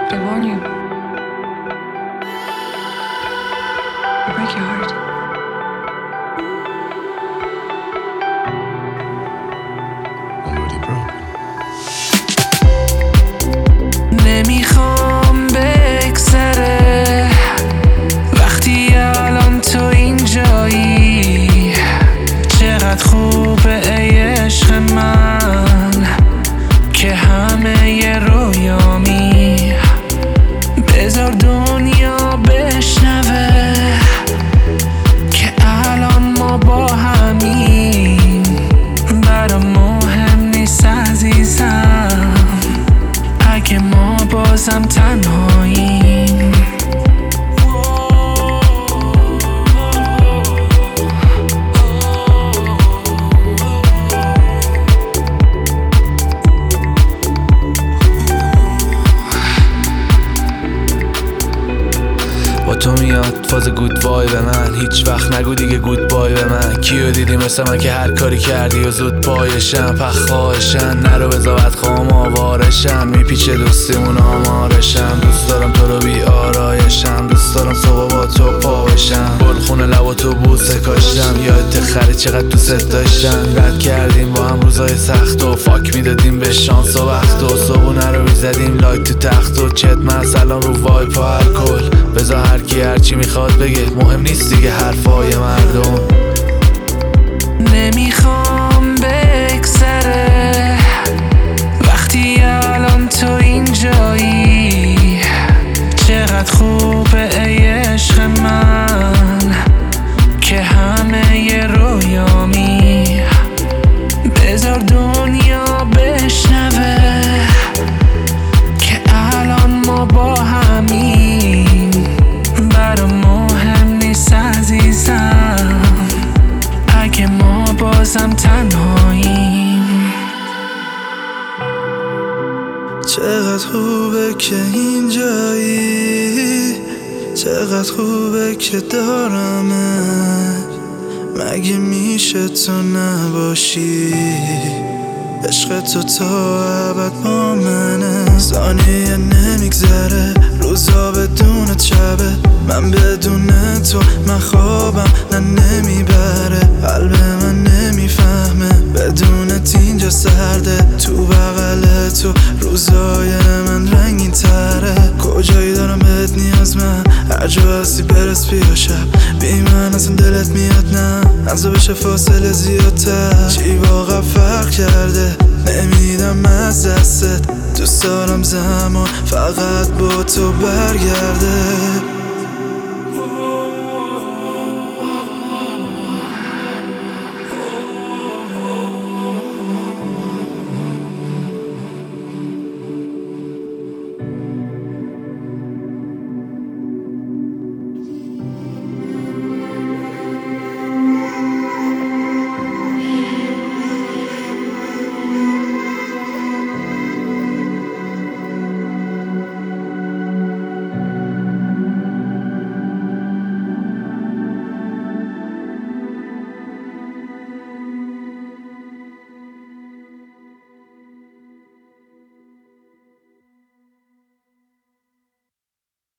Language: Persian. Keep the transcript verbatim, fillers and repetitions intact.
I warn you. I break your heart. Already broken. نمیخوام بگذره وقتی الان تو اینجایی. چقدر خوبه ای عشق من که همه ی رویامی. بذار دنیا بشنوه که الان ما با همیم. برام مهم نیست عزیزم اگه ما بازم تنهاییم. با تو میاد فاز گود وای به من. هیچ وقت نگو دیگه گود بای به من. کیو دیدی مثل من که هر کاری کردی و زود پایشم. پخ خواهشن نرو بزاوت خوام آوارشم. میپیچه دوستیمون آمارشم. دوست دارم تو رو بی آرایشم. دوست دارم صبح با تو پا بشم. بلخونه لبا تو بوسه کاشتم. یادت خری چقدر دوست داشتم. رد کردیم با هم روزای سخت و فاک میدادیم به شانس و وقت و صبحونه رو میزدیم لایک تو تخت و چت من سلام رو وایپ و الکل. بذار هر کی هرچی میخواد بگه مهم نیست دیگه حرفای مردم. نمیخوام بگذره وقتی الان تو اینجایی. چقدر خوبه ای عشق من که همه ی رویامی. بذار دنیا بشنوه که الان ما با همیم. برام مهم نیست عزیزم اگه ما بازم تنهاییم. چقدر خوبه که اینجایی. چقدر خوبه که دارمت. مگه میشه تو نباشی؟ عشق تو تا ابد با منه. ثانیه نمیگذره روزا بدون شبه. من بدون تو من خوابم نه نمیبره. قلب من نمیفهمه بدونت اینجا سرده. تو بغل تو روزای من رنگین تره. کجایی دارم بهت نیاز من. هر جا هستی برس بیا شب. بی من اصلا دلت میاد نه. نزا بشه فاصله زیادتر. چی واقعا فرق کرده نمیدم از دستت. دوست دارم زمان فقط با تو برگرده.